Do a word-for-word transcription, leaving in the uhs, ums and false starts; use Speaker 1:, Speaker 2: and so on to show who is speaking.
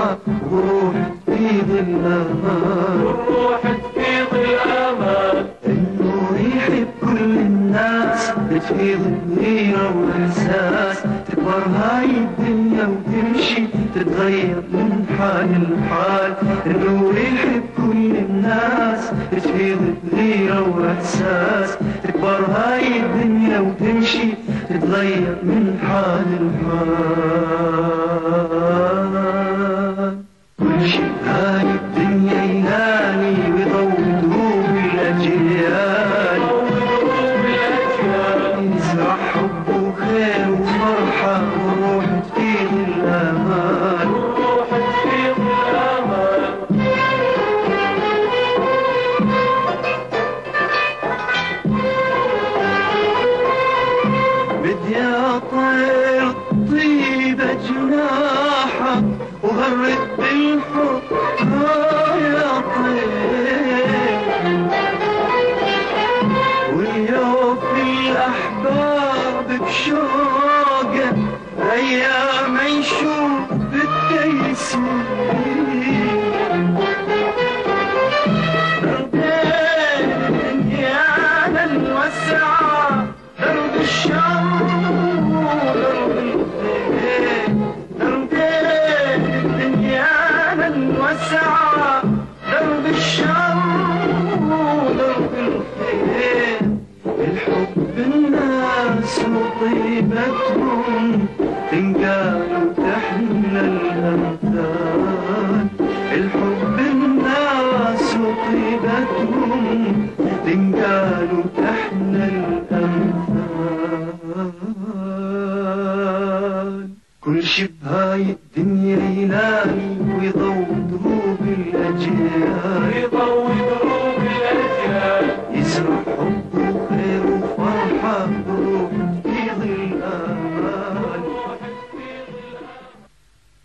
Speaker 1: فرحة وروح تفيض الأمان،
Speaker 2: والروح تفيض الأمان.
Speaker 1: النور يحب كل الناس، تفيض الغيرة والإحساس، تكبر هاي الدنيا وتمشي تتغير من حال لحال. النور يحب كل الناس، تفيض الغيرة وإحساس، تكبر هاي الدنيا وتمشي تتغير من حال لحال. كل شي هاي الدنيا يناني ويضوي دروب الأجيال، يزرع حب وخير وفرحة وروح تفيض الأمان،
Speaker 2: والروح تفيض الأمان.
Speaker 1: بدي أطير طيبة جناحك وغرد بالحب يا طير، واليوم في الأحباب بشوقه أيام يشوف بالتيسير. دربين يا الوسعة، درب الشر ودرب الخير، دربين دنيانا الوسعة، درب الشر ودرب الخير. الحب الناس وطيبتهم تنقال وتحنى الأمثال، الحب الناس وطيبتهم تنقال وتحنى الأمثال. كل شي بهاي الدنيا يناني ويضوي دروب الأجيال،
Speaker 2: يضوي دروب الأجيال،
Speaker 1: يزرع حب